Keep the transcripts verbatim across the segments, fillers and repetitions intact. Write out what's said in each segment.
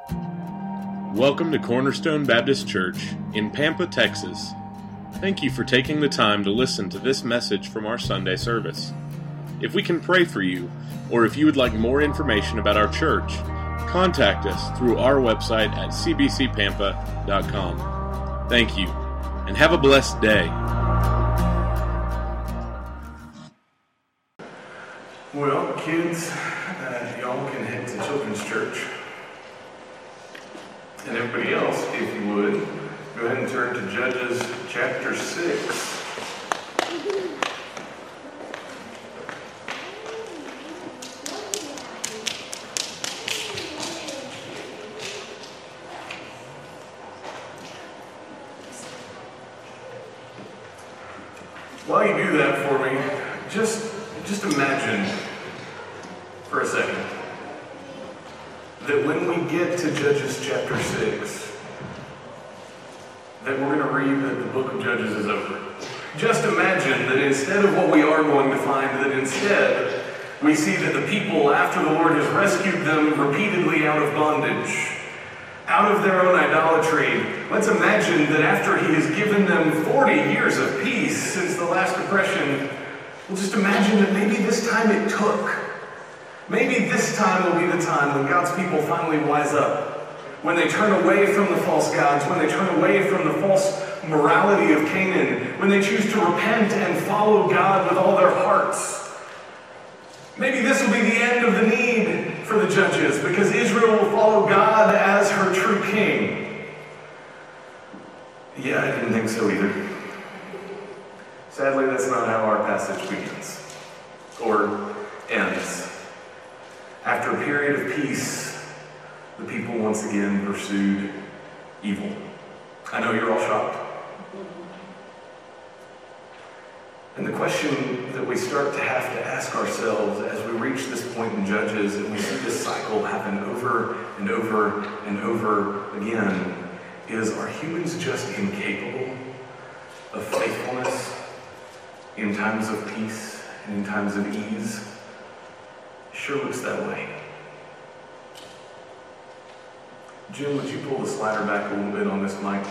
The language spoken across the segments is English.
Welcome to Cornerstone Baptist Church in Pampa, Texas. Thank you for taking the time to listen to this message from our Sunday service. If we can pray for you, or if you would like more information about our church, contact us through our website at c b c pampa dot com. Thank you, and have a blessed day. Well, kids, uh, y'all can head to Children's Church. And everybody else, if you would, go ahead and turn to Judges chapter six. While you do that for me, just, just imagine for a second that when we get to Judges chapter six, that we're going to read that the book of Judges is over. Just imagine that instead of what we are going to find, that instead we see that the people, after the Lord has rescued them repeatedly out of bondage, out of their own idolatry, let's imagine that after he has given them forty years of peace since the last oppression, we'll just imagine that maybe this time it took. Maybe this time will be the time when God's people finally wise up, when they turn away from the false gods, when they turn away from the false morality of Canaan, when they choose to repent and follow God with all their hearts. Maybe this will be the end of the need for the judges, because Israel will follow God as her true king. Yeah, I didn't think so either. Sadly, that's not how our passage begins, or ends. After a period of peace, the people once again pursued evil. I know you're all shocked. And the question that we start to have to ask ourselves as we reach this point in Judges and we see this cycle happen over and over and over again is, are humans just incapable of faithfulness in times of peace and in times of ease? Sure looks that way. Jim, would you pull the slider back a little bit on this mic?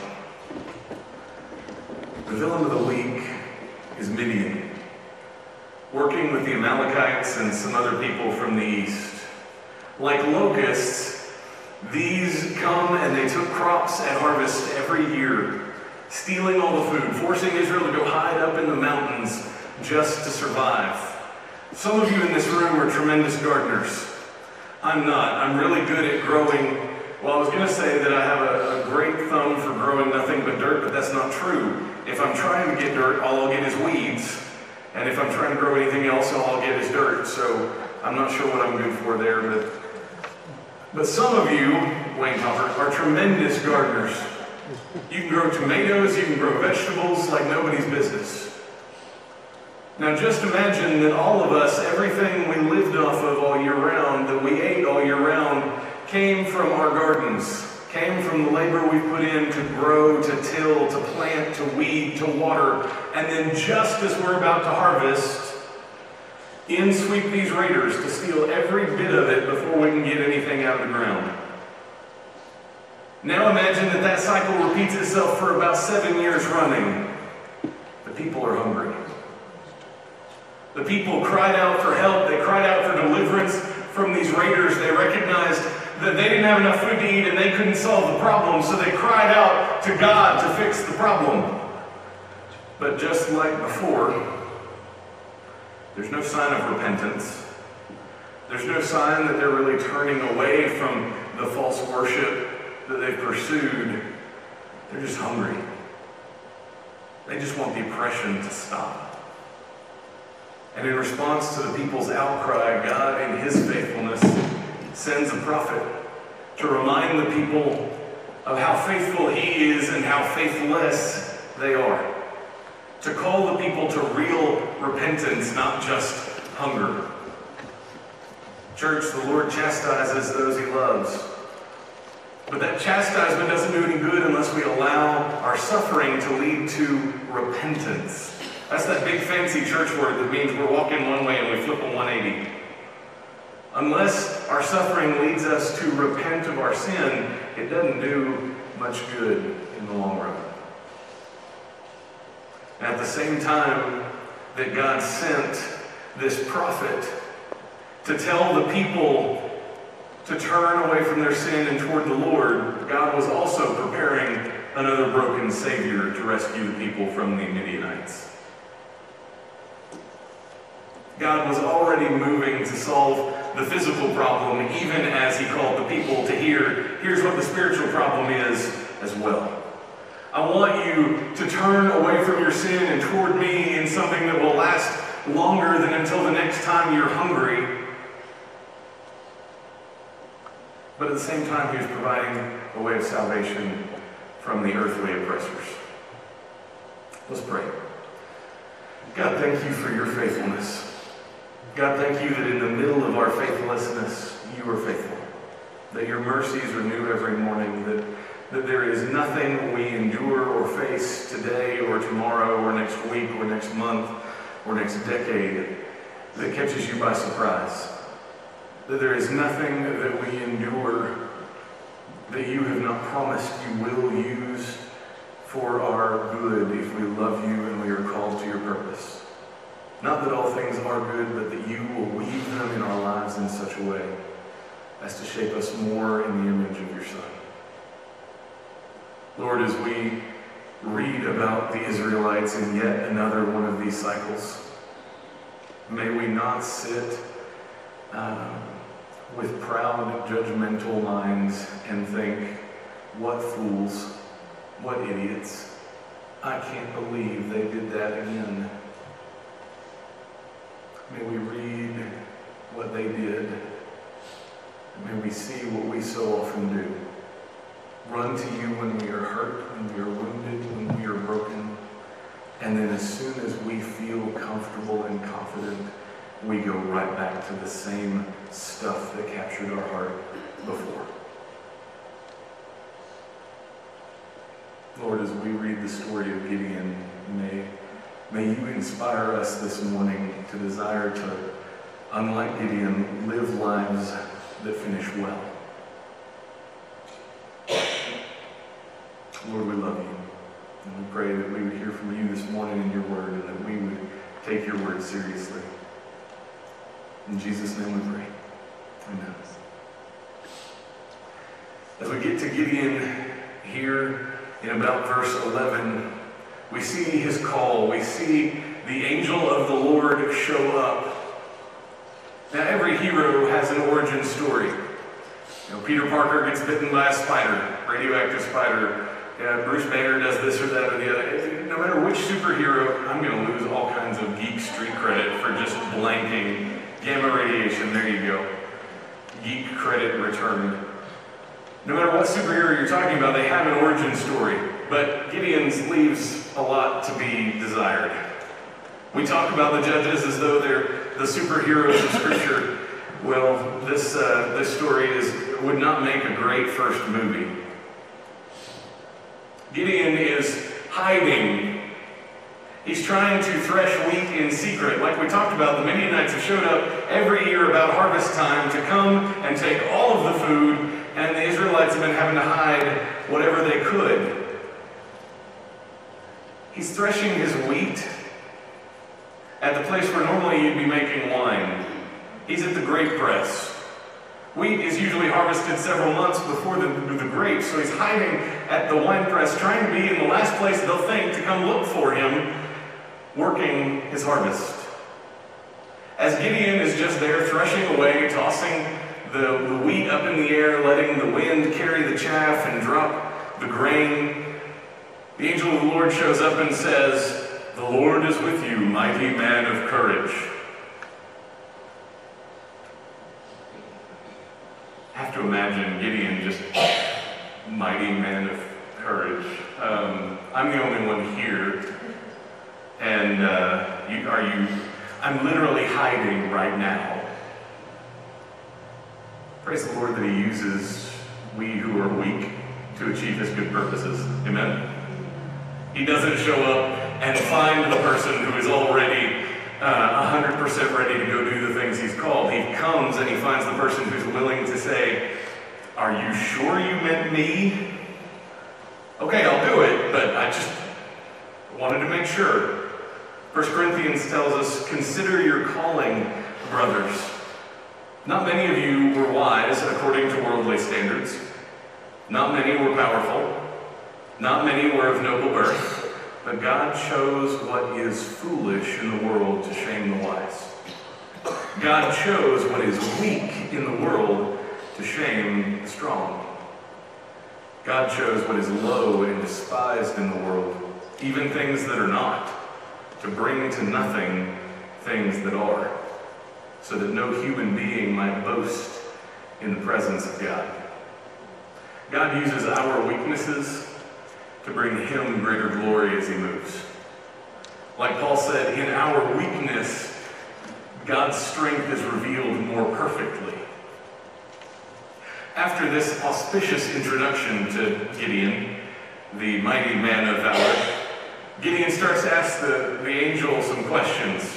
The villain of the week is Midian, working with the Amalekites and some other people from the east. Like locusts, these come and they took crops at harvest every year, stealing all the food, forcing Israel to go hide up in the mountains just to survive. Some of you in this room are tremendous gardeners. I'm not. I'm really good at growing. Well, I was going to say that I have a, a great thumb for growing nothing but dirt, but that's not true. If I'm trying to get dirt, all I'll get is weeds. And if I'm trying to grow anything else, all I'll get is dirt. So I'm not sure what I'm good for there. But, but some of you, Wayne Hopper, are tremendous gardeners. You can grow tomatoes, you can grow vegetables like nobody's business. Now just imagine that all of us, everything we lived off of all year round, that we ate all year round, came from our gardens, came from the labor we put in to grow, to till, to plant, to weed, to water. And then just as we're about to harvest, in sweep these raiders to steal every bit of it before we can get anything out of the ground. Now imagine that that cycle repeats itself for about seven years running. The people are hungry. The people cried out for help. They cried out for deliverance from these raiders. They recognized that they didn't have enough food to eat and they couldn't solve the problem, so they cried out to God to fix the problem. But just like before, there's no sign of repentance. There's no sign that they're really turning away from the false worship that they've pursued. They're just hungry. They just want the oppression to stop. And in response to the people's outcry, God, in his faithfulness, sends a prophet to remind the people of how faithful he is and how faithless they are. To call the people to real repentance, not just hunger. Church, the Lord chastises those he loves. But that chastisement doesn't do any good unless we allow our suffering to lead to repentance. That's that big fancy church word that means we're walking one way and we flip a one eighty. Unless our suffering leads us to repent of our sin, it doesn't do much good in the long run. At the same time that God sent this prophet to tell the people to turn away from their sin and toward the Lord, God was also preparing another broken Savior to rescue the people from the Midianites. God was already moving to solve the physical problem, even as he called the people to hear, here's what the spiritual problem is as well. I want you to turn away from your sin and toward me in something that will last longer than until the next time you're hungry. But at the same time, he was providing a way of salvation from the earthly oppressors. Let's pray. God, thank you for your faithfulness. God, thank you that in the middle of our faithlessness, you are faithful. That your mercies are new every morning. That, that there is nothing we endure or face today or tomorrow or next week or next month or next decade that catches you by surprise. That there is nothing that we endure that you have not promised you will use for our good if we love you and we are called to your purpose. Not that all things are good, but that you will weave them in our lives in such a way as to shape us more in the image of your Son. Lord, as we read about the Israelites in yet another one of these cycles, may we not sit um, with proud, judgmental minds and think, what fools, what idiots. I can't believe they did that again. May we read what they did. May we see what we so often do. Run to you when we are hurt, when we are wounded, when we are broken. And then as soon as we feel comfortable and confident, we go right back to the same stuff that captured our heart before. Lord, as we read the story of Gideon, may, may you inspire us this morning to desire to, unlike Gideon, live lives that finish well. Lord, we love you. And we pray that we would hear from you this morning in your word and that we would take your word seriously. In Jesus' name we pray. Amen. As we get to Gideon here in about verse eleven, we see his call. We see the angel of the Lord show up. Now, every hero has an origin story. You know, Peter Parker gets bitten by a spider, radioactive spider. Yeah, Bruce Banner does this or that or the other. No matter which superhero, I'm going to lose all kinds of geek street credit for just blanking gamma radiation. There you go. Geek credit returned. No matter what superhero you're talking about, they have an origin story. But Gideon's leaves a lot to be desired. We talk about the judges as though they're the superheroes of Scripture. Well, this uh, this story is would not make a great first movie. Gideon is hiding. He's trying to thresh wheat in secret. Like we talked about, the Midianites have showed up every year about harvest time to come and take all of the food, and the Israelites have been having to hide whatever they could. He's threshing his wheat at the place where normally you'd be making wine. He's at the grape press. Wheat is usually harvested several months before the, the grapes, so he's hiding at the wine press, trying to be in the last place they'll think to come look for him, working his harvest. As Gideon is just there threshing away, tossing the, the wheat up in the air, letting the wind carry the chaff and drop the grain, the angel of the Lord shows up and says, "The Lord is with you, mighty man of courage." I have to imagine Gideon just, mighty man of courage. Um, I'm the only one here. And uh, you, are you, I'm literally hiding right now. Praise the Lord that he uses we who are weak to achieve his good purposes. Amen? He doesn't show up and find the person who is already uh, one hundred percent ready to go do the things he's called. He comes and he finds the person who's willing to say, "Are you sure you meant me? Okay, I'll do it, but I just wanted to make sure." First Corinthians tells us, "Consider your calling, brothers. Not many of you were wise according to worldly standards. Not many were powerful. Not many were of noble birth. But God chose what is foolish in the world to shame the wise. God chose what is weak in the world to shame the strong. God chose what is low and despised in the world, even things that are not, to bring to nothing things that are, so that no human being might boast in the presence of God." God uses our weaknesses to bring him greater glory as he moves. Like Paul said, in our weakness, God's strength is revealed more perfectly. After this auspicious introduction to Gideon, the mighty man of valor, Gideon starts to ask the, the angel some questions.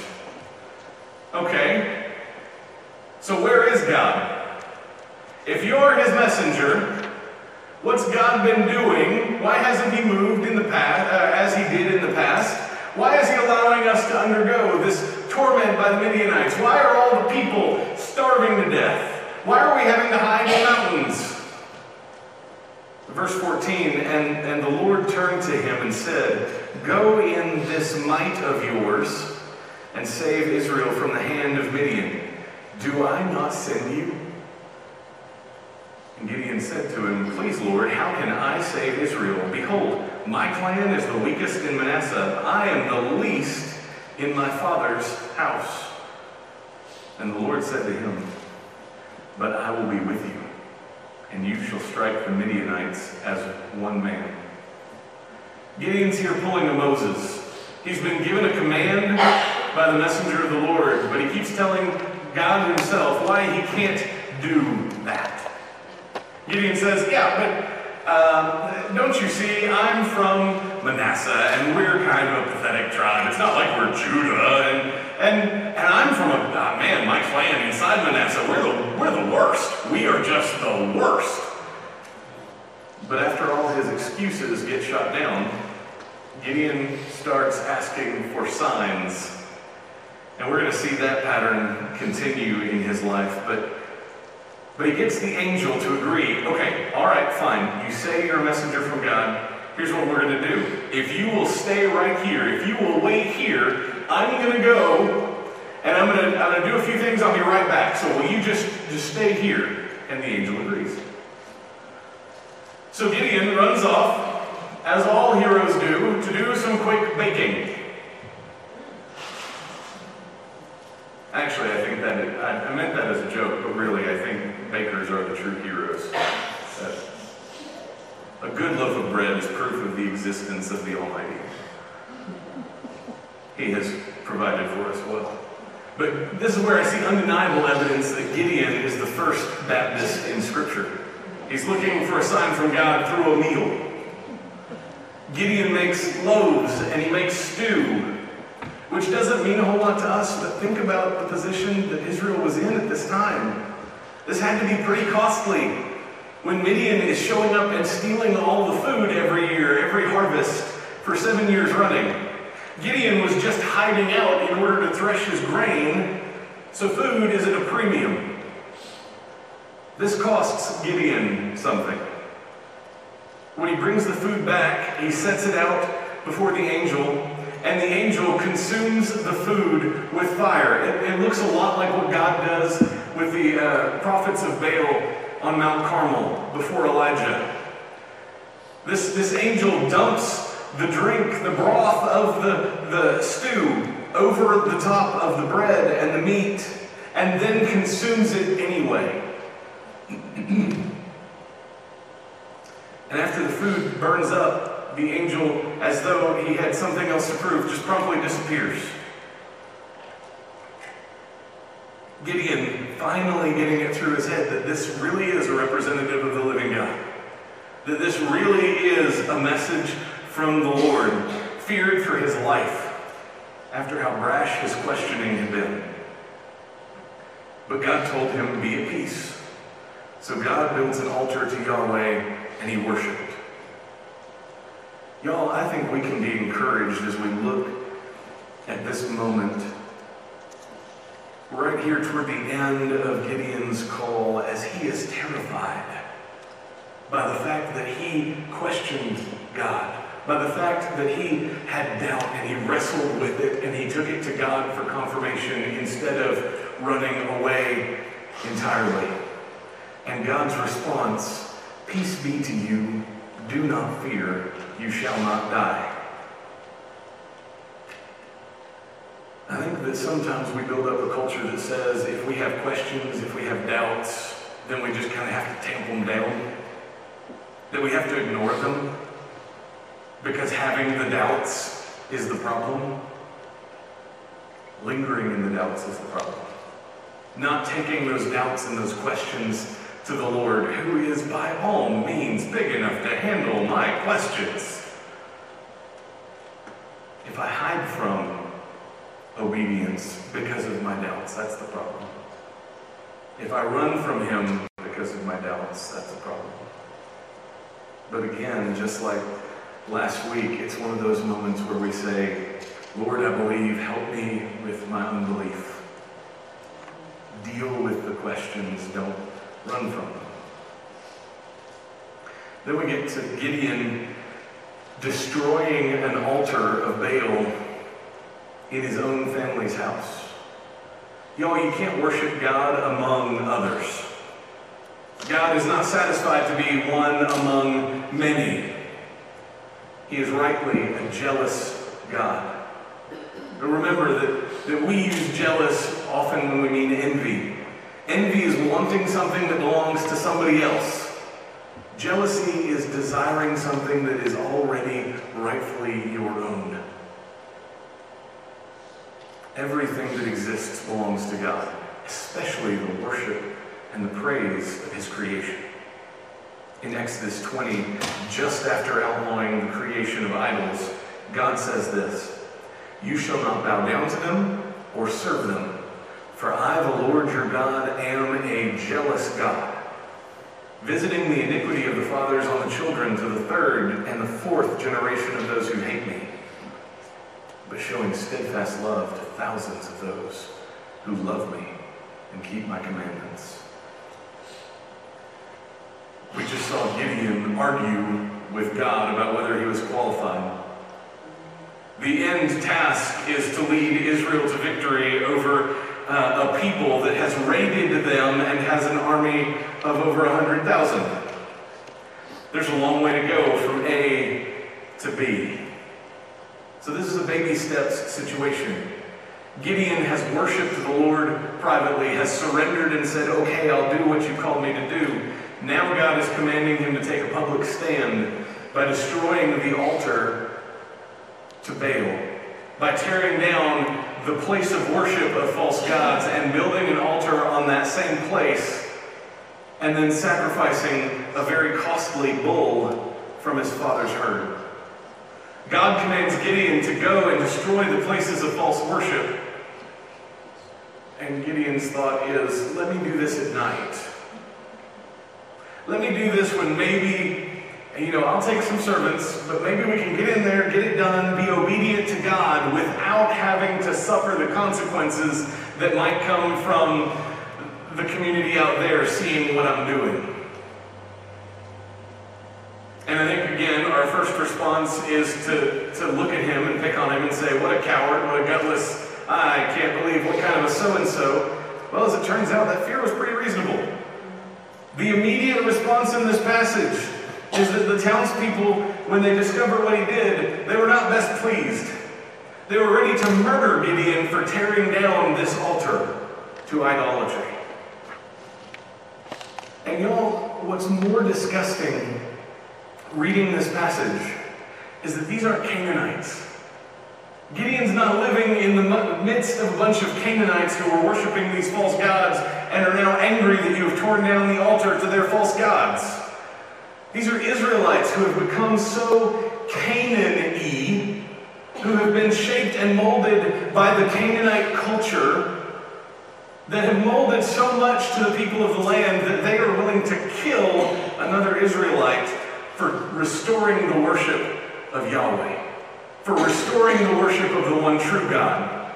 Okay, so where is God? If you're his messenger, what's God been doing? Why hasn't he moved in the past, uh, as he did in the past? Why is he allowing us to undergo this torment by the Midianites? Why are all the people starving to death? Why are we having to hide in mountains? Verse fourteen, and, and the Lord turned to him and said, "Go in this might of yours and save Israel from the hand of Midian. Do I not send you?" And Gideon said to him, "Please, Lord, how can I save Israel? Behold, my clan is the weakest in Manasseh. I am the least in my father's house." And the Lord said to him, "But I will be with you, and you shall strike the Midianites as one man." Gideon's here pulling a Moses. He's been given a command by the messenger of the Lord, but he keeps telling God himself why he can't do that. Gideon says, "Yeah, but uh, don't you see, I'm from Manasseh, and we're kind of a pathetic tribe. It's not like we're Judah, and and and I'm from a uh, man, my clan inside Manasseh. We're the we're the worst. We are just the worst." But after all his excuses get shot down, Gideon starts asking for signs, and we're going to see that pattern continue in his life. But. But he gets the angel to agree. Okay, all right, fine. You say you're a messenger from God. Here's what we're going to do. If you will stay right here, if you will wait here, I'm going to go, and I'm going to I'm going to do a few things. I'll be right back. So will you just, just stay here? And the angel agrees. So Gideon runs off, as all heroes do, to do some quick baking. Actually, I think that it, I, I meant that as a joke, but really, I think bakers are the true heroes. That a good loaf of bread is proof of the existence of the Almighty. He has provided for us well. But this is where I see undeniable evidence that Gideon is the first Baptist in Scripture. He's looking for a sign from God through a meal. Gideon makes loaves and he makes stew, which doesn't mean a whole lot to us, but think about the position that Israel was in at this time. This had to be pretty costly. When Midian is showing up and stealing all the food every year, every harvest, for seven years running, Gideon was just hiding out in order to thresh his grain, so food is at a premium. This costs Gideon something. When he brings the food back, he sets it out before the angel, and the angel consumes the food with fire. It, it looks a lot like what God does with the uh, prophets of Baal on Mount Carmel before Elijah. This, this angel dumps the drink, the broth of the, the stew over the top of the bread and the meat, and then consumes it anyway. And after the food burns up, the angel, as though he had something else to prove, just promptly disappears. Gideon finally getting it through his head that this really is a representative of the living God. That this really is a message from the Lord, feared for his life. after how brash his questioning had been. But God told him, be at peace. So God builds an altar to Yahweh, and he worshiped. Y'all, I think we can be encouraged as we look at this moment right here toward the end of Gideon's call, as he is terrified by the fact that he questioned God, by the fact that he had doubt and he wrestled with it and he took it to God for confirmation instead of running away entirely. And God's response, peace be to you, do not fear, you shall not die. I think that sometimes we build up a culture that says if we have questions, if we have doubts, then we just kind of have to tamp them down. That we have to ignore them because having the doubts is the problem. Lingering in the doubts is the problem. Not taking those doubts and those questions to the Lord, who is by all means big enough to handle my questions. If I hide from obedience because of my doubts, that's the problem. If I run from him because of my doubts, that's the problem. But again, just like last week, it's one of those moments where we say, Lord, I believe, help me with my unbelief. Deal with the questions, don't run from them. Then we get to Gideon destroying an altar of Baal in his own family's house. Y'all, you can't worship God among others. God is not satisfied to be one among many. He is rightly a jealous God. But remember that, that we use jealous often when we mean envy. Envy is wanting something that belongs to somebody else. Jealousy is desiring something that is already rightfully your own. Everything that exists belongs to God, especially the worship and the praise of his creation. In Exodus twenty, just after outlawing the creation of idols, God says this, you shall not bow down to them or serve them, for I, the Lord your God, am a jealous God, visiting the iniquity of the fathers on the children to the third and the fourth generation of those who hate me, but showing steadfast love to thousands of those who love me and keep my commandments. We just saw Gideon argue with God about whether he was qualified. The end task is to lead Israel to victory over uh, a people that has raided them and has an army of over one hundred thousand. There's a long way to go from A to B. So this is a baby steps situation. Gideon has worshiped the Lord privately, has surrendered and said, okay, I'll do what you called me to do. Now God is commanding him to take a public stand by destroying the altar to Baal, by tearing down the place of worship of false gods and building an altar on that same place, and then sacrificing a very costly bull from his father's herd. God commands Gideon to go and destroy the places of false worship. And Gideon's thought is, let me do this at night. Let me do this when maybe, you know, I'll take some servants, but maybe we can get in there, get it done, be obedient to God without having to suffer the consequences that might come from the community out there seeing what I'm doing. And I think, again, our first response is to, to look at him and pick on him and say, what a coward, what a gutless, I can't believe, what kind of a so-and-so. Well, as it turns out, that fear was pretty reasonable. The immediate response in this passage is that the townspeople, when they discovered what he did, they were not best pleased. They were ready to murder Gideon for tearing down this altar to idolatry. And y'all, what's more disgusting reading this passage is that these aren't Canaanites. Gideon's not living in the midst of a bunch of Canaanites who are worshiping these false gods and are now angry that you have torn down the altar to their false gods. These are Israelites who have become so Canaan-y who have been shaped and molded by the Canaanite culture, that have molded so much to the people of the land that they are willing to kill another Israelite for restoring the worship of Yahweh, for restoring the worship of the one true God.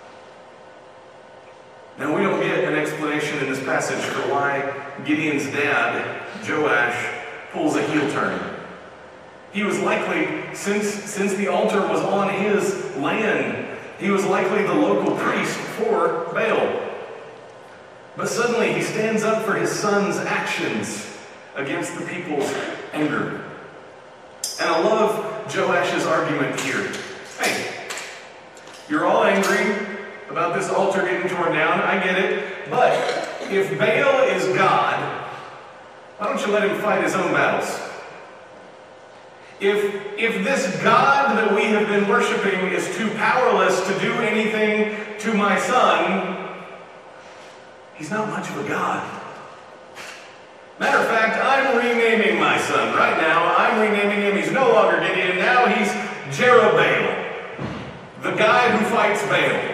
Now, we don't get an explanation in this passage for why Gideon's dad, Joash, pulls a heel turn. He was likely, since, since the altar was on his land, he was likely the local priest for Baal. But suddenly he stands up for his son's actions against the people's anger. And I love Joash's argument here. Hey, you're all angry about this altar getting torn down, I get it. But if Baal is God, why don't you let him fight his own battles? If, if this God that we have been worshiping is too powerless to do anything to my son, he's not much of a God. Matter of fact, I'm renaming my son right now. I'm renaming him. He's no longer Gideon. Now he's Jerubbaal, the guy who fights Baal.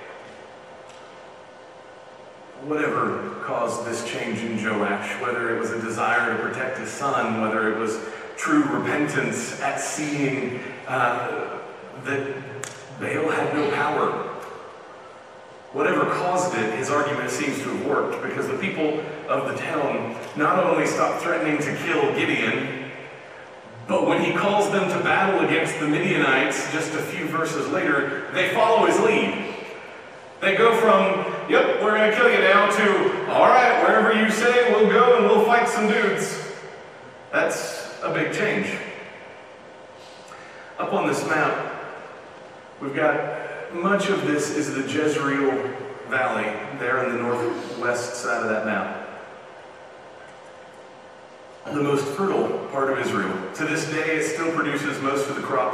Whatever caused this change in Joash, whether it was a desire to protect his son, whether it was true repentance at seeing uh, that Baal had no power, whatever caused it, his argument seems to have worked, because the people of the town not only stopped threatening to kill Gideon, but when he calls them to battle against the Midianites just a few verses later, they follow his lead. They go from, yep, we're going to kill you now, to, all right, wherever you say, we'll go and we'll fight some dudes. That's a big change. Up on this map, we've got much of this is the Jezreel Valley, there in the northwest side of that map. The most fertile part of Israel. To this day, it still produces most of the crops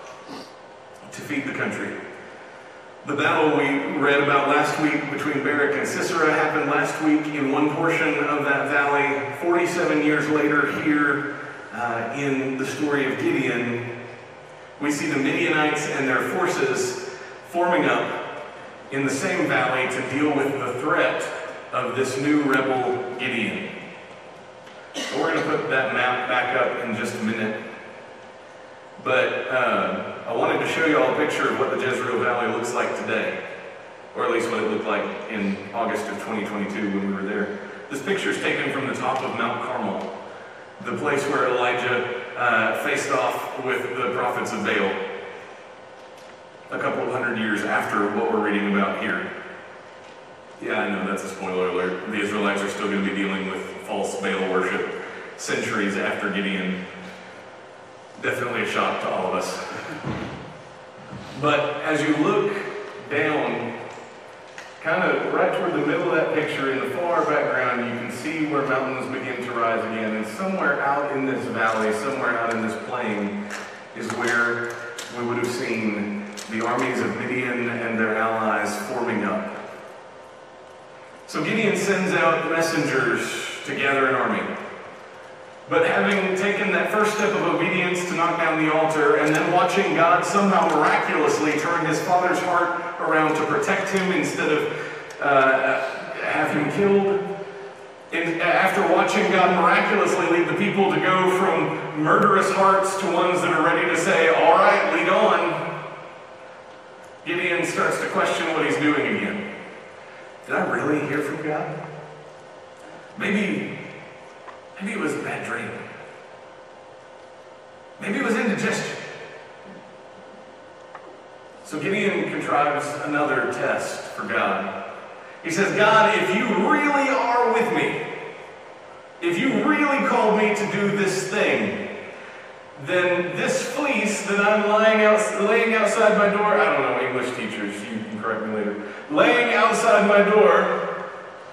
to feed the country. The battle we read about last week between Barak and Sisera happened last week in one portion of that valley. forty-seven years later, here uh, in the story of Gideon, we see the Midianites and their forces forming up in the same valley to deal with the threat of this new rebel Gideon. So we're going to put that map back up in just a minute. But uh, I wanted to show you all a picture of what the Jezreel Valley looks like today, or at least what it looked like in August of twenty twenty-two when we were there. This picture is taken from the top of Mount Carmel, the place where Elijah uh, faced off with the prophets of Baal a couple of hundred years after what we're reading about here. Yeah, I know, that's a spoiler alert. The Israelites are still going to be dealing with false Baal worship centuries after Gideon. Definitely a shock to all of us. But as you look down, kind of right toward the middle of that picture, in the far background, you can see where mountains begin to rise again. And somewhere out in this valley, somewhere out in this plain, is where we would have seen the armies of Midian and their allies forming up. So Gideon sends out messengers to gather an army. But having taken that first step of obedience to knock down the altar, and then watching God somehow miraculously turn his father's heart around to protect him instead of uh, have him killed, and after watching God miraculously lead the people to go from murderous hearts to ones that are ready to say, all right, lead on, Gideon starts to question what he's doing again. Did I really hear from God? Maybe Maybe it was a bad dream. Maybe it was indigestion. So Gideon contrives another test for God. He says, God, if you really are with me, if you really called me to do this thing, then this fleece that I'm lying out, laying outside my door, I don't know, English teachers, you can correct me later, laying outside my door,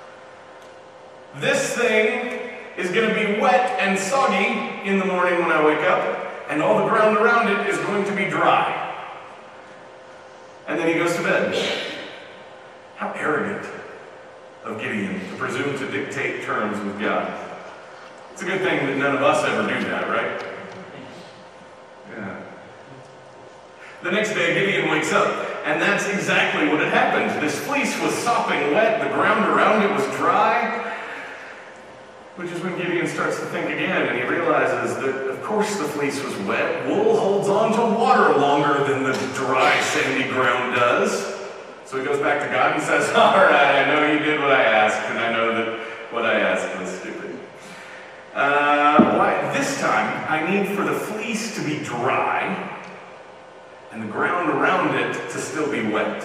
this thing is going to be wet and soggy in the morning when I wake up, and all the ground around it is going to be dry. And then he goes to bed. How arrogant of Gideon to presume to dictate terms with God. It's a good thing that none of us ever do that, right? Yeah. The next day, Gideon wakes up, and that's exactly what had happened. This fleece was sopping wet, the ground around it was dry, which is when Gideon starts to think again, and he realizes that, of course, the fleece was wet. Wool holds on to water longer than the dry, sandy ground does. So he goes back to God and says, all right, I know you did what I asked, and I know that what I asked was stupid. Uh, why? This time, I need for the fleece to be dry, and the ground around it to still be wet.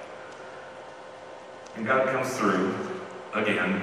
And God comes through again.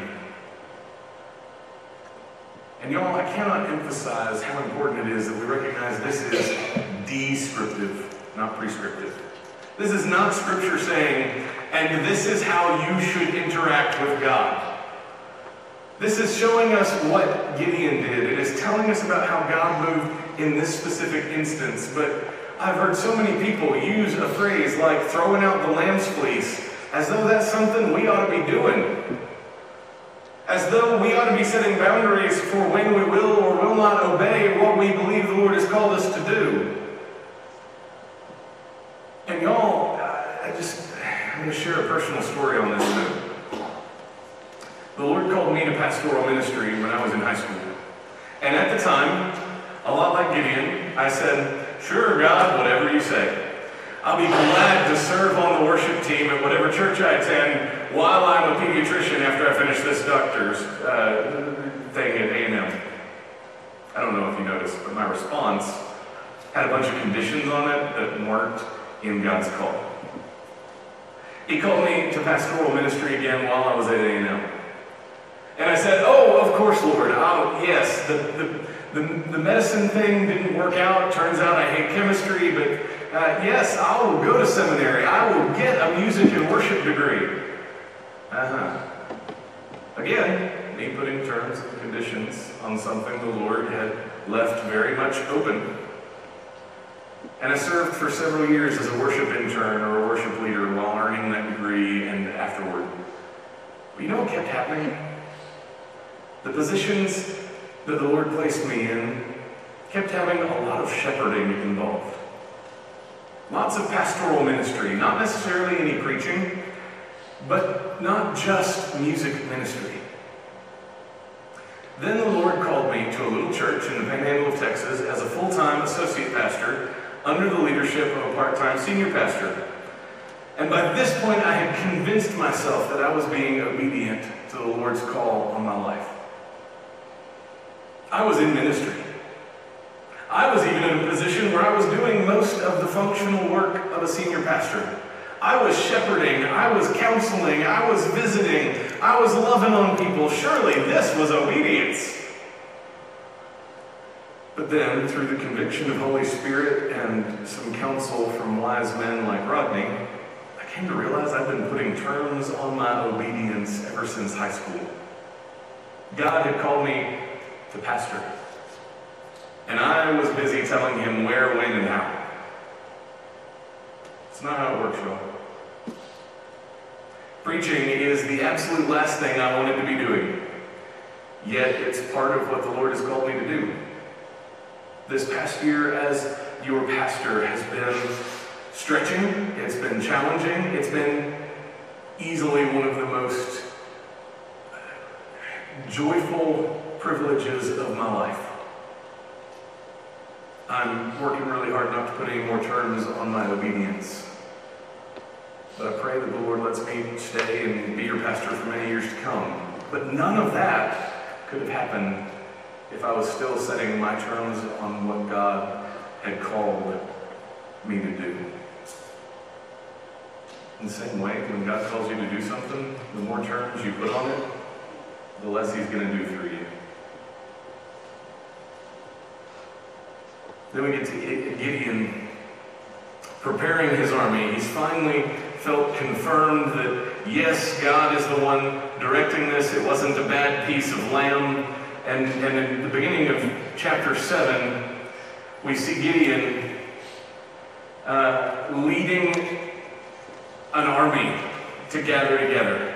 And y'all, I cannot emphasize how important it is that we recognize this is descriptive, not prescriptive. This is not Scripture saying, and this is how you should interact with God. This is showing us what Gideon did. It is telling us about how God moved in this specific instance. But I've heard so many people use a phrase like throwing out the lamb's fleece as though that's something we ought to be doing. As though we ought to be setting boundaries for when we will or will not obey what we believe the Lord has called us to do. And y'all, I just, I'm going to share a personal story on this too. The Lord called me to pastoral ministry when I was in high school. And at the time, a lot like Gideon, I said, sure, God, whatever you say. I'll be glad to serve on the worship team at whatever church I attend while I'm a pediatrician after I finish this doctor's uh, thing at A and M. I don't know if you noticed, but my response had a bunch of conditions on it that weren't in God's call. He called me to pastoral ministry again while I was at A and M. And I said, oh, of course, Lord. Oh, yes, the, the, the, the medicine thing didn't work out. Turns out I hate chemistry, but uh, yes, I will go to seminary. I will get a music and worship degree. Uh-huh. Again, me putting terms and conditions on something the Lord had left very much open. And I served for several years as a worship intern or a worship leader while earning that degree and afterward. But you know what kept happening? The positions that the Lord placed me in kept having a lot of shepherding involved. Lots of pastoral ministry, not necessarily any preaching, but not just music ministry. Then the Lord called me to a little church in the Panhandle of Texas as a full-time associate pastor under the leadership of a part-time senior pastor. And by this point, I had convinced myself that I was being obedient to the Lord's call on my life. I was in ministry. I was even in a position where I was doing most of the functional work of a senior pastor. I was shepherding, I was counseling, I was visiting, I was loving on people. Surely this was obedience. But then, through the conviction of Holy Spirit and some counsel from wise men like Rodney, I came to realize I've been putting terms on my obedience ever since high school. God had called me to pastor, and I was busy telling him where, when, and how. It's not how it works, y'all. Preaching is the absolute last thing I wanted to be doing, yet it's part of what the Lord has called me to do. This past year as your pastor has been stretching, it's been challenging, it's been easily one of the most joyful privileges of my life. I'm working really hard not to put any more terms on my obedience. But I pray that the Lord lets me stay and be your pastor for many years to come. But none of that could have happened if I was still setting my terms on what God had called me to do. In the same way, when God calls you to do something, the more terms you put on it, the less He's going to do through you. Then we get to Gideon preparing his army. He's finally felt confirmed that, yes, God is the one directing this. It wasn't a bad piece of lamb. And, and in the beginning of chapter seven, we see Gideon uh, leading an army to gather together.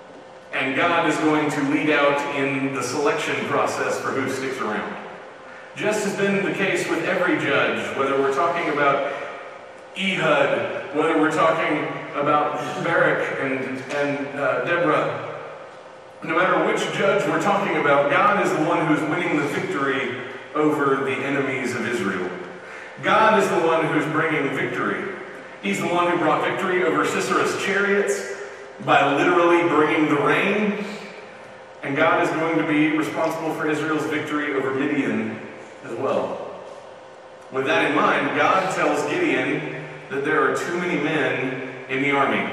And God is going to lead out in the selection process for who sticks around. just has been the case with every judge, whether we're talking about Ehud, whether we're talking about Barak and, and uh, Deborah. No matter which judge we're talking about, God is the one who's winning the victory over the enemies of Israel. God is the one who's bringing victory. He's the one who brought victory over Sisera's chariots by literally bringing the rain. And God is going to be responsible for Israel's victory over Midian as well. With that in mind, God tells Gideon that there are too many men in the army.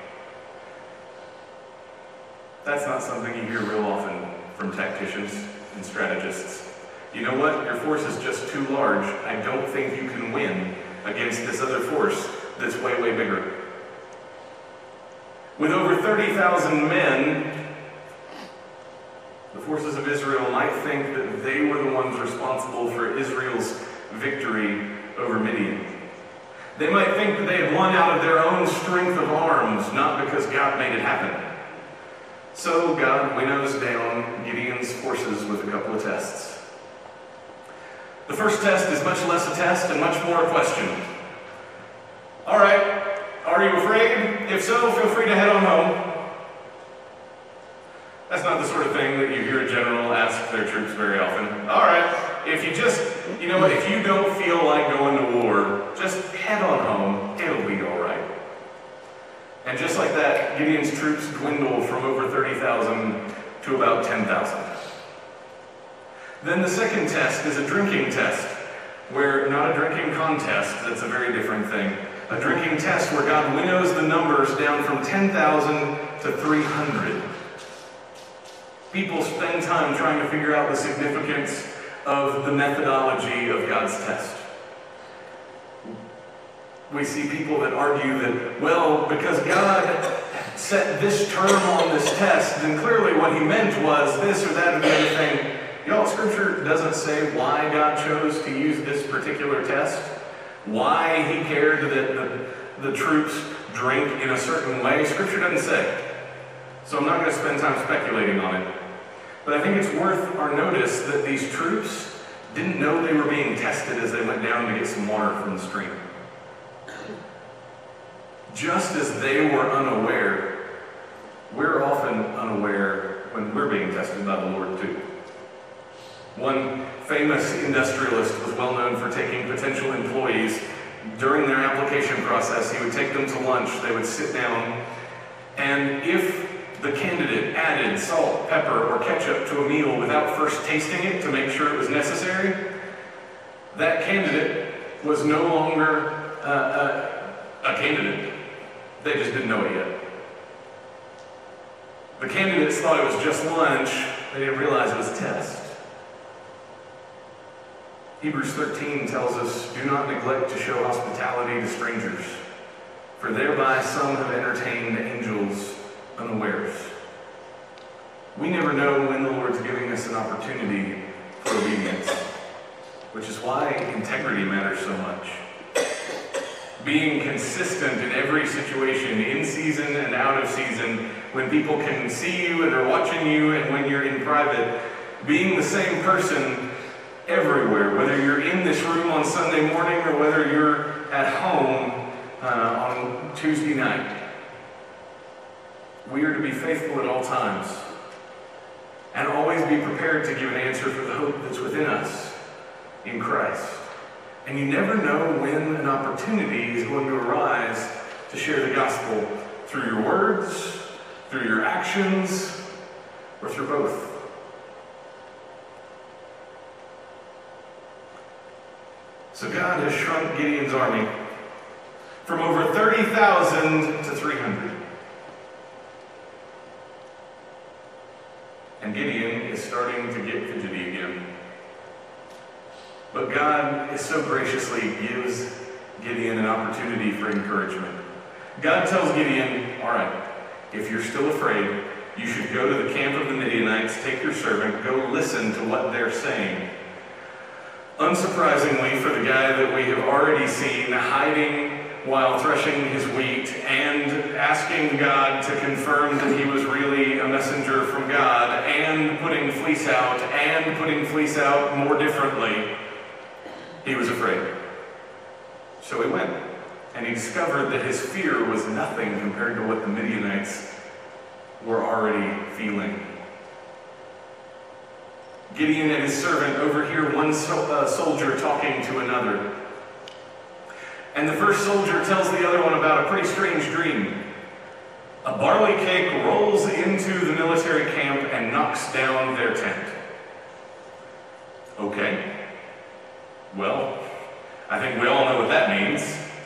That's not something you hear real often from tacticians and strategists. You know what? Your force is just too large. I don't think you can win against this other force that's way, way bigger. With over thirty thousand men, the forces of Israel might think that they were the ones responsible for Israel's victory over Midian. They might think that they had won out of their own strength of arms, not because God made it happen. So God winnows down Gideon's forces with a couple of tests. The first test is much less a test and much more a question. All right, are you afraid? If so, feel free to head on home. That's not the sort of thing that you hear a general ask their troops very often. All right, if you just, you know what, if you don't feel like going to war, just head on home. It'll be all right. And just like that, Gideon's troops dwindle from over thirty thousand to about ten thousand. Then the second test is a drinking test, where not a drinking contest, that's a very different thing. A drinking test where God winnows the numbers down from ten thousand to three hundred. People spend time trying to figure out the significance of the methodology of God's test. We see people that argue that, well, because God set this term on this test, then clearly what he meant was this or that or the other thing. Y'all, Scripture doesn't say why God chose to use this particular test, why he cared that the, the troops drink in a certain way. Scripture doesn't say. So I'm not going to spend time speculating on it. But I think it's worth our notice that these troops didn't know they were being tested as they went down to get some water from the stream. Just as they were unaware, we're often unaware when we're being tested by the Lord too. One famous industrialist was well known for taking potential employees during their application process. He would take them to lunch, they would sit down, and if the candidate added salt, pepper, or ketchup to a meal without first tasting it to make sure it was necessary, that candidate was no longer uh, a, a candidate. They just didn't know it yet. The candidates thought it was just lunch. They didn't realize it was a test. Hebrews thirteen tells us, do not neglect to show hospitality to strangers, for thereby some have entertained angels unawares. We never know when the Lord's giving us an opportunity for obedience, which is why integrity matters so much. Being consistent in every situation, in season and out of season, when people can see you and are watching you and when you're in private, being the same person everywhere, whether you're in this room on Sunday morning or whether you're at home uh, on Tuesday night. We are to be faithful at all times and always be prepared to give an answer for the hope that's within us in Christ. And you never know when an opportunity is going to arise to share the gospel through your words, through your actions, or through both. So God has shrunk Gideon's army from over thirty thousand to three hundred. And Gideon is starting to get fidgety again. But God is so graciously gives Gideon an opportunity for encouragement. God tells Gideon, all right, if you're still afraid, you should go to the camp of the Midianites, take your servant, go listen to what they're saying. Unsurprisingly, for the guy that we have already seen hiding while threshing his wheat and asking God to confirm that he was really a messenger from God, and putting fleece out and putting fleece out more differently, he was afraid. So he went, and he discovered that his fear was nothing compared to what the Midianites were already feeling. Gideon and his servant overhear one so, uh, soldier talking to another. And the first soldier tells the other one about a pretty strange dream. A barley cake rolls into the military camp and knocks down their tent. Okay. Well, I think we all know what that means.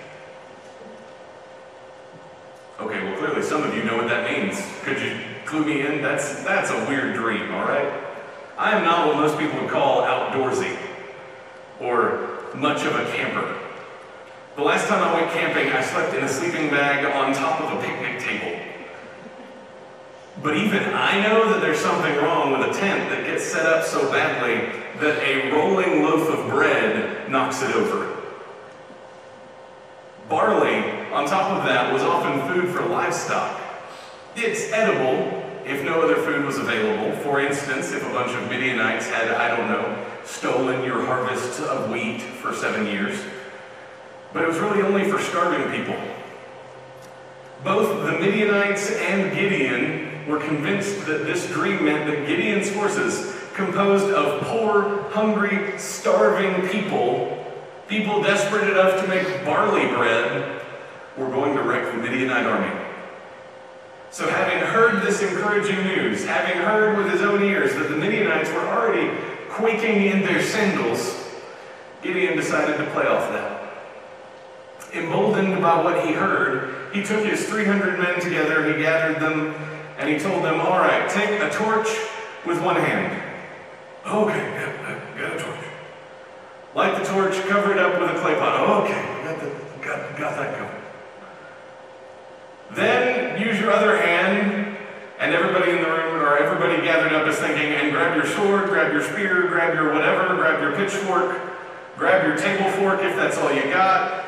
Okay, well clearly some of you know what that means. Could you clue me in? That's, that's a weird dream, all right? I am not what most people would call outdoorsy or much of a camper. The last time I went camping, I slept in a sleeping bag on top of a picnic table. But even I know that there's something wrong with a tent that gets set up so badly that a rolling loaf of bread knocks it over. Barley, on top of that, was often food for livestock. It's edible if no other food was available. For instance, if a bunch of Midianites had, I don't know, stolen your harvest of wheat for seven years. But it was really only for starving people. Both the Midianites and Gideon were convinced that this dream meant that Gideon's forces, composed of poor, hungry, starving people, people desperate enough to make barley bread, were going to wreck the Midianite army. So having heard this encouraging news, having heard with his own ears that the Midianites were already quaking in their sandals, Gideon decided to play off that. Emboldened by what he heard, he took his three hundred men together, he gathered them, and he told them, all right, take a torch with one hand. Okay, got, got a torch. Light the torch, cover it up with a clay pot. Oh, okay, got, the, got, got that covered. Then use your other hand, and everybody in the room, or everybody gathered up is thinking, and grab your sword, grab your spear, grab your whatever, grab your pitchfork, grab your table fork if that's all you got.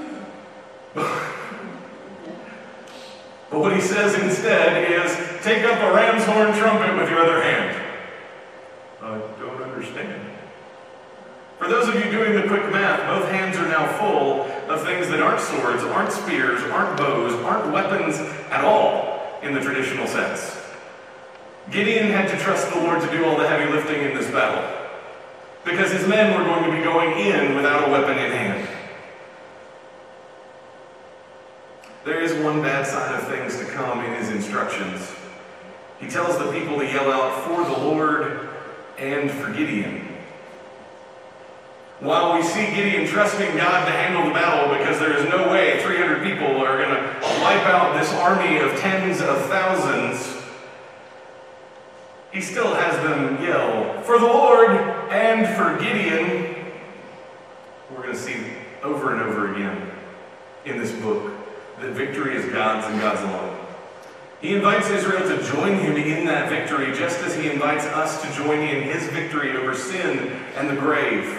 But what he says instead is, take up a ram's horn trumpet with your other hand. I don't understand. For those of you doing the quick math, both hands are now full of things that aren't swords, aren't spears, aren't bows, aren't weapons at all in the traditional sense. Gideon had to trust the Lord to do all the heavy lifting in this battle, because his men were going to be going in without a weapon in hand. There is one bad sign of things to come in his instructions. He tells the people to yell out for the Lord and for Gideon. While we see Gideon trusting God to handle the battle because there is no way three hundred people are going to wipe out this army of tens of thousands, he still has them yell for the Lord and for Gideon. We're going to see over and over again in this book that victory is God's and God's alone. He invites Israel to join him in that victory, just as he invites us to join in his victory over sin and the grave.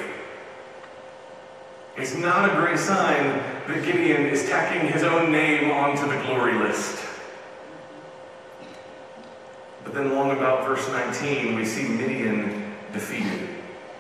It's not a great sign that Gideon is tacking his own name onto the glory list. But then along about verse nineteen, we see Midian defeated.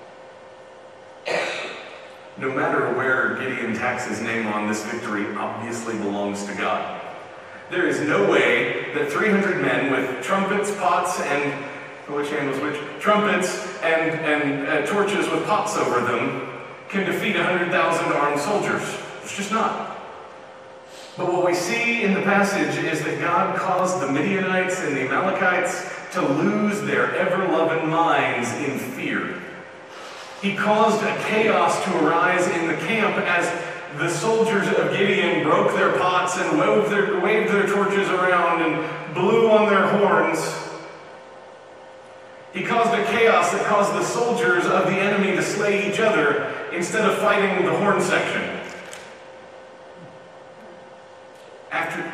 No matter where Gideon tacks his name on, this victory obviously belongs to God. There is no way that three hundred men with trumpets, pots, and which hand was which? Trumpets and, and uh, torches with pots over them can defeat one hundred thousand armed soldiers. It's just not. But what we see in the passage is that God caused the Midianites and the Amalekites to lose their ever-loving minds in fear. He caused a chaos to arise in the camp as the soldiers of Gideon broke their pots and waved their, waved their torches around and blew on their horns. He caused a chaos that caused the soldiers of the enemy to slay each other instead of fighting the horn section. After...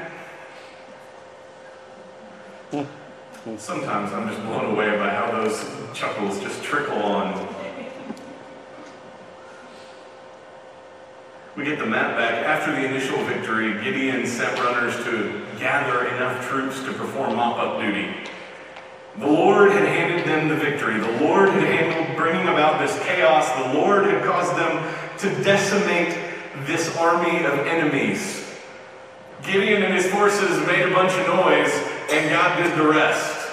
Sometimes I'm just blown away by how those chuckles just trickle on. We get the map back. After the initial victory, Gideon sent runners to gather enough troops to perform mop-up duty. The Lord had handed them the victory. The Lord had handled bringing about this chaos. The Lord had caused them to decimate this army of enemies. Gideon and his forces made a bunch of noise, and God did the rest.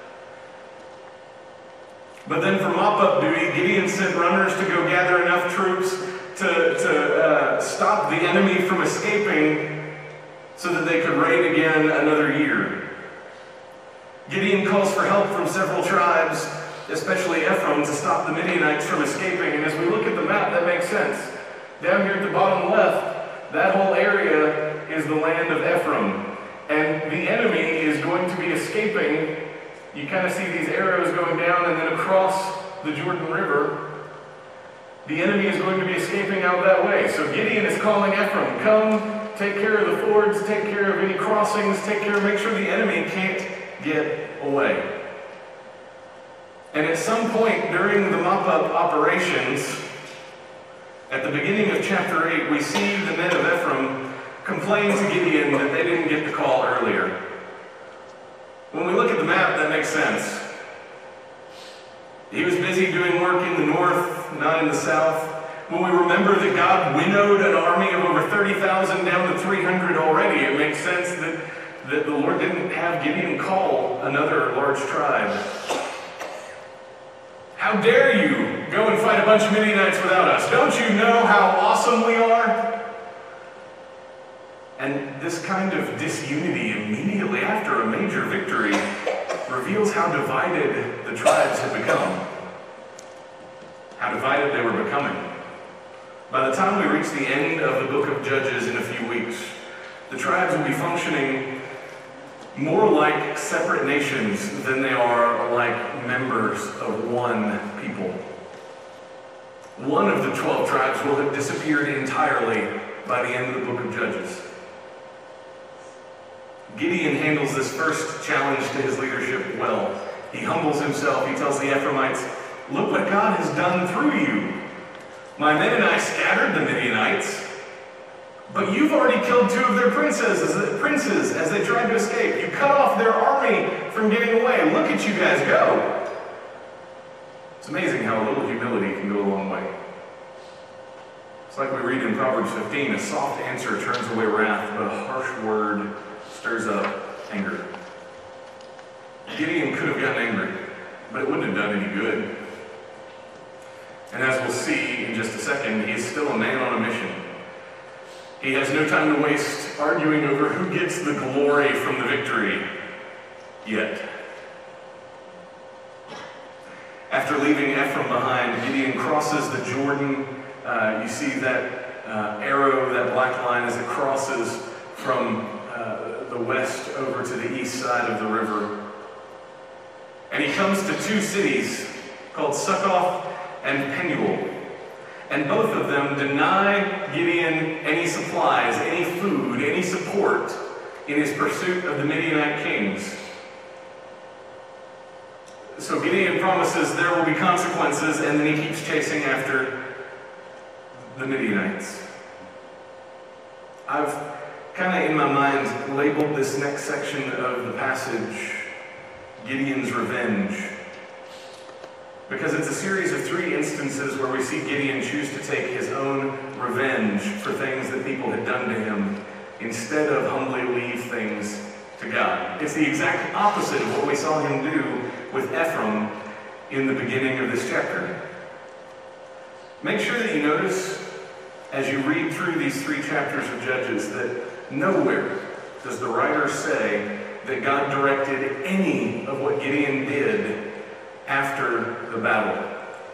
But then for mop-up duty, Gideon sent runners to go gather enough troops to, to uh, stop the enemy from escaping so that they could raid again another year. Gideon calls for help from several tribes, especially Ephraim, to stop the Midianites from escaping. And as we look at the map, that makes sense. Down here at the bottom left, that whole area is the land of Ephraim. And the enemy is going to be escaping. You kind of see these arrows going down and then across the Jordan River. The enemy is going to be escaping out that way. So Gideon is calling Ephraim, come, take care of the fords, take care of any crossings, take care, make sure the enemy can't get away. And at some point during the mop-up operations, at the beginning of chapter eight, we see the men of Ephraim complain to Gideon that they didn't get the call earlier. When we look at the map, that makes sense. He was busy doing work in the north, not in the south. When we remember that God winnowed an army of over thirty thousand down to three hundred already, it makes sense that, that the Lord didn't have Gideon call another large tribe. How dare you go and fight a bunch of Midianites without us? Don't you know how awesome we are? And this kind of disunity immediately after a major victory reveals how divided the tribes had become. How divided they were becoming. By the time we reach the end of the book of Judges in a few weeks, the tribes will be functioning more like separate nations than they are like members of one people. One of the twelve tribes will have disappeared entirely by the end of the book of Judges. Gideon handles this first challenge to his leadership well. He humbles himself. He tells the Ephraimites, look what God has done through you. My men and I scattered the Midianites, but you've already killed two of their princes, princes as they tried to escape. You cut off their army from getting away. Look at you guys go. It's amazing how a little humility can go a long way. It's like we read in Proverbs fifteen, a soft answer turns away wrath, but a harsh word stirs up anger. Gideon could have gotten angry, but it wouldn't have done any good. And as we'll see in just a second, he is still a man on a mission. He has no time to waste arguing over who gets the glory from the victory yet. After leaving Ephraim behind, Gideon crosses the Jordan. Uh, you see that uh, arrow, that black line as it crosses from uh, the west over to the east side of the river. And he comes to two cities called Succoth and Penuel. And both of them deny Gideon any supplies, any food, any support in his pursuit of the Midianite kings. So Gideon promises there will be consequences, and then he keeps chasing after the Midianites. I've kind of in my mind labeled this next section of the passage Gideon's Revenge, because it's a series of three instances where we see Gideon choose to take his own revenge for things that people had done to him instead of humbly leave things to God. It's the exact opposite of what we saw him do with Ephraim in the beginning of this chapter. Make sure that you notice as you read through these three chapters of Judges that nowhere does the writer say that God directed any of what Gideon did after the battle.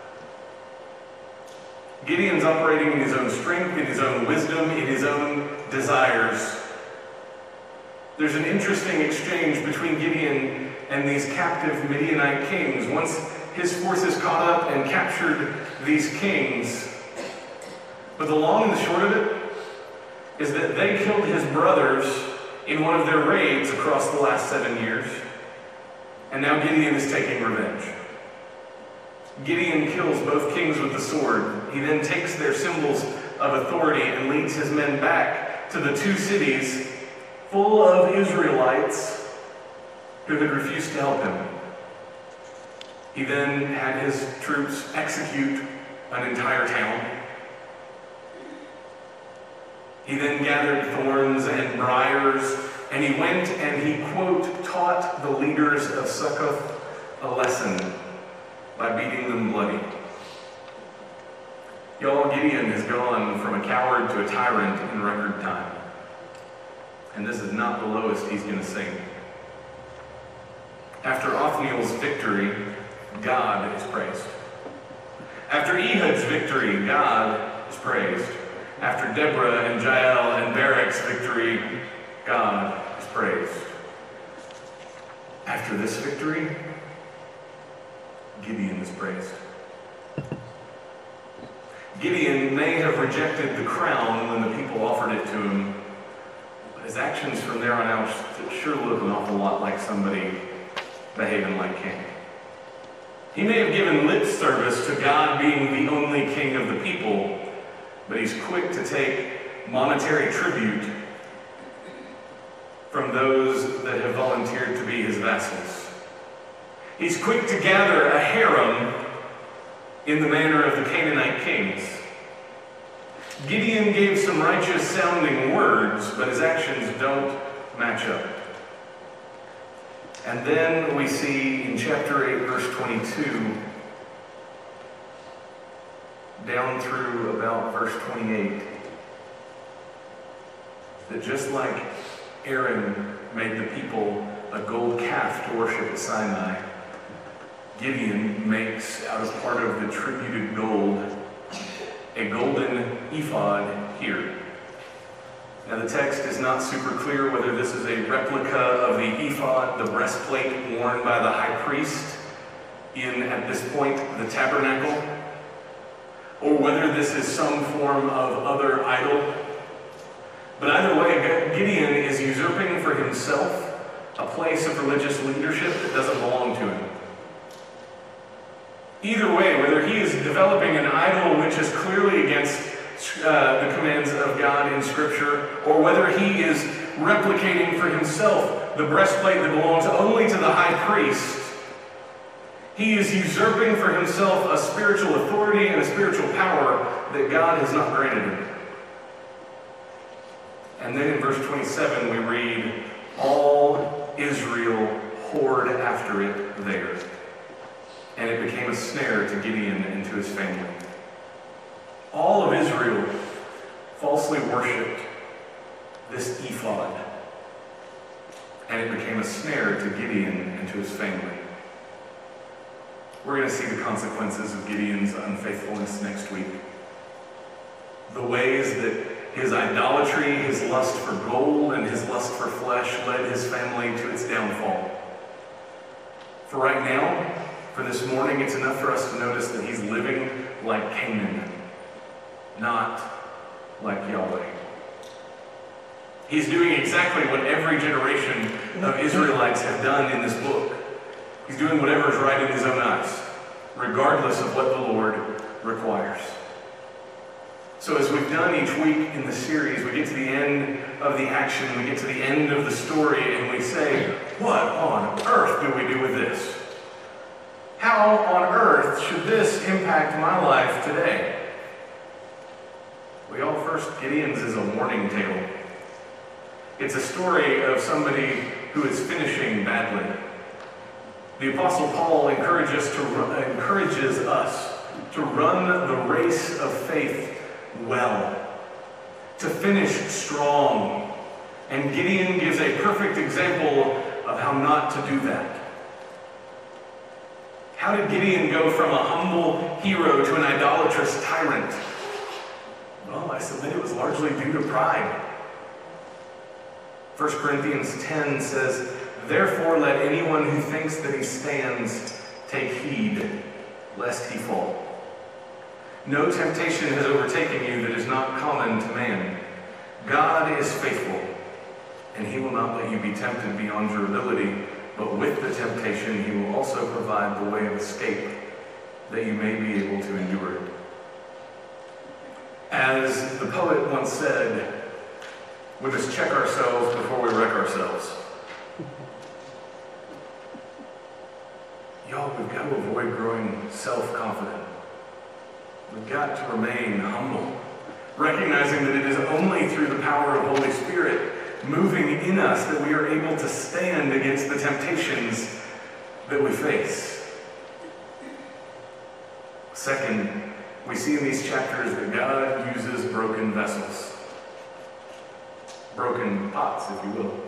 Gideon's operating in his own strength, in his own wisdom, in his own desires. There's an interesting exchange between Gideon and these captive Midianite kings. Once his forces caught up and captured these kings. But the long and the short of it is that they killed his brothers in one of their raids across the last seven years. And now Gideon is taking revenge. Gideon kills both kings with the sword. He then takes their symbols of authority and leads his men back to the two cities full of Israelites who had refused to help him. He then had his troops execute an entire town. He then gathered thorns and briars, and he went and he, quote, taught the leaders of Succoth a lesson by beating them bloody. Y'all, Gideon has gone from a coward to a tyrant in record time. And this is not the lowest he's going to sink. After Othniel's victory, God is praised. After Ehud's victory, God is praised. After Deborah and Jael and Barak's victory, God is praised. After this victory, Gideon is praised. Gideon may have rejected the crown when the people offered it to him, but his actions from there on out sure look an awful lot like somebody behaving like king. He may have given lip service to God being the only king of the people, but he's quick to take monetary tribute from those that have volunteered to be his vassals. He's quick to gather a harem in the manner of the Canaanite kings. Gideon gave some righteous sounding words, but his actions don't match up. And then we see in chapter eight, verse twenty-two, down through about verse twenty-eight, that just like Aaron made the people a gold calf to worship at Sinai, Gideon makes, out of part of the tributed gold, a golden ephod here. Now the text is not super clear whether this is a replica of the ephod, the breastplate worn by the high priest in, at this point, the tabernacle, or whether this is some form of other idol. But either way, Gideon is usurping for himself a place of religious leadership that doesn't belong to him. Either way, whether he is developing an idol which is clearly against uh, the commands of God in Scripture, or whether he is replicating for himself the breastplate that belongs only to the high priest, he is usurping for himself a spiritual authority and a spiritual power that God has not granted him. And then in verse twenty-seven we read, all Israel whored after it there. And it became a snare to Gideon and to his family. All of Israel falsely worshipped this ephod. And it became a snare to Gideon and to his family. We're going to see the consequences of Gideon's unfaithfulness next week. The ways that his idolatry, his lust for gold, and his lust for flesh led his family to its downfall. For right now, for this morning, it's enough for us to notice that he's living like Canaan, not like Yahweh. He's doing exactly what every generation of Israelites have done in this book. He's doing whatever is right in his own eyes, regardless of what the Lord requires. So as we've done each week in the series, we get to the end of the action, we get to the end of the story, and we say, what on earth do we do with this? How on earth should this impact my life today? Well, first, Gideon's is a warning tale. It's a story of somebody who is finishing badly. The Apostle Paul encourages, to run, encourages us to run the race of faith well, to finish strong. And Gideon gives a perfect example of how not to do that. How did Gideon go from a humble hero to an idolatrous tyrant? Well, I submit it was largely due to pride. First Corinthians ten says, therefore let anyone who thinks that he stands take heed, lest he fall. No temptation has overtaken you that is not common to man. God is faithful, and he will not let you be tempted beyond your ability, but with the temptation he will also provide the way of escape, that you may be able to endure it. As the poet once said, we must check ourselves before we wreck ourselves. Y'all, we've got to avoid growing self-confident. We've got to remain humble, recognizing that it is only through the power of Holy Spirit moving in us that we are able to stand against the temptations that we face. Second, we see in these chapters that God uses broken vessels. Broken pots, if you will.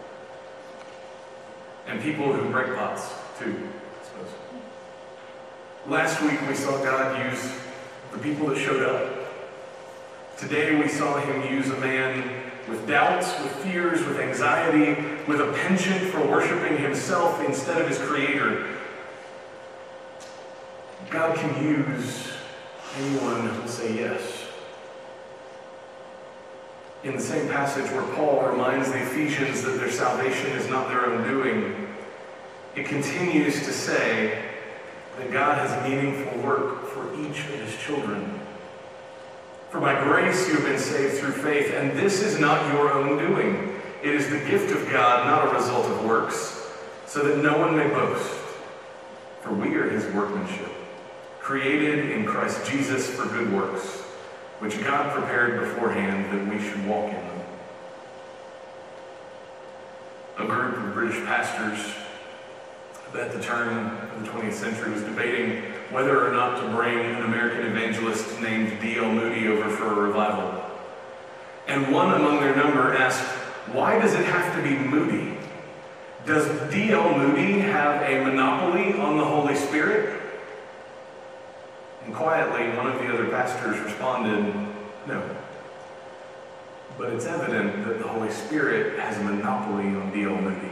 And people who break pots, too, I suppose. Last week we saw God use the people that showed up. Today we saw him use a man with doubts, with fears, with anxiety, with a penchant for worshiping himself instead of his Creator. God can use anyone who will say yes. In the same passage where Paul reminds the Ephesians that their salvation is not their own doing, it continues to say that God has meaningful work for each of his children. For by grace you have been saved through faith, and this is not your own doing. It is the gift of God, not a result of works, so that no one may boast. For we are his workmanship, created in Christ Jesus for good works, which God prepared beforehand that we should walk in them. A group of British pastors at the turn of the twentieth century was debating whether or not to bring an American evangelist named D L Moody over for a revival. And one among their number asked, why does it have to be Moody? Does D L Moody have a monopoly on the Holy Spirit? And quietly, one of the other pastors responded, no. But it's evident that the Holy Spirit has a monopoly on D L Moody.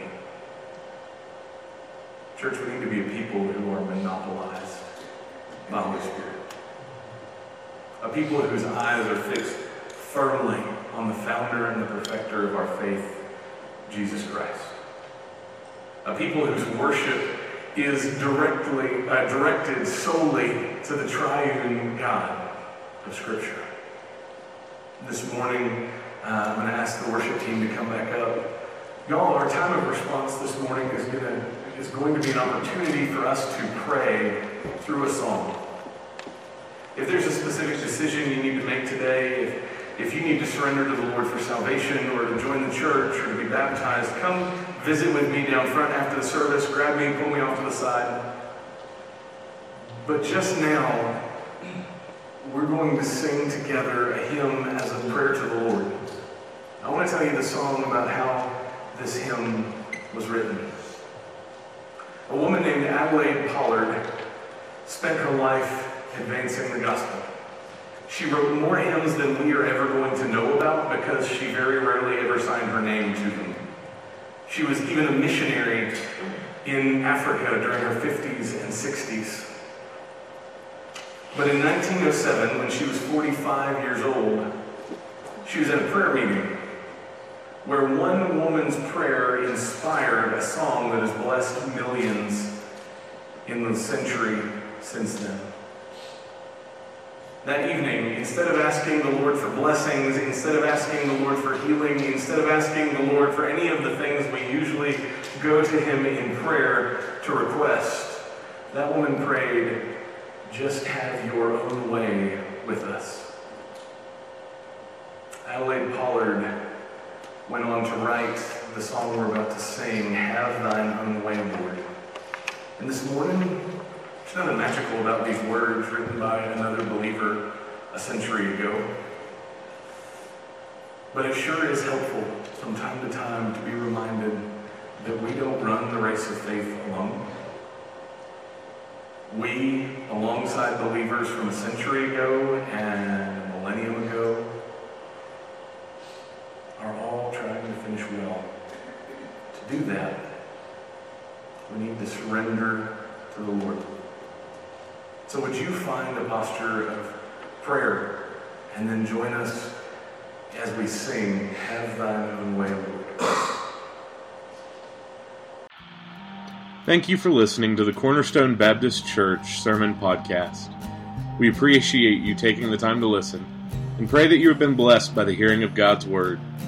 Church, we need to be a people who are monopolized by the Holy Spirit. A people whose eyes are fixed firmly on the founder and the perfecter of our faith, Jesus Christ. A people whose worship is directly uh, directed solely to the triune God of Scripture. This morning, uh, I'm going to ask the worship team to come back up. Y'all, our time of response this morning is going to is going to be an opportunity for us to pray through a song. If there's a specific decision you need to make today, if, if you need to surrender to the Lord for salvation or to join the church or to be baptized, come visit with me down front after the service, grab me, pull me off to the side. But just now, we're going to sing together a hymn as a prayer to the Lord. I want to tell you the song about how this hymn was written. A woman named Adelaide Pollard spent her life advancing the gospel. She wrote more hymns than we are ever going to know about because she very rarely ever signed her name to them. She was even a missionary in Africa during her fifties and sixties. But in nineteen oh seven, when she was forty-five years old, she was at a prayer meeting where one woman's prayer inspired a song that has blessed millions in the century since then. That evening, instead of asking the Lord for blessings, instead of asking the Lord for healing, instead of asking the Lord for any of the things we usually go to him in prayer to request, that woman prayed, just have your own way with us. Adelaide Pollard went on to write the song we're about to sing, Have Thine Own Way, Lord. And this morning, there's nothing magical about these words written by another believer a century ago. But it sure is helpful from time to time to be reminded that we don't run the race of faith alone. We, alongside believers from a century ago and a millennium ago, are all trying to finish well. To do that, we need to surrender to the Lord. So would you find a posture of prayer and then join us as we sing, Have Thine Own Way, Lord. Thank you for listening to the Cornerstone Baptist Church Sermon Podcast. We appreciate you taking the time to listen. and pray that you have been blessed by the hearing of God's Word.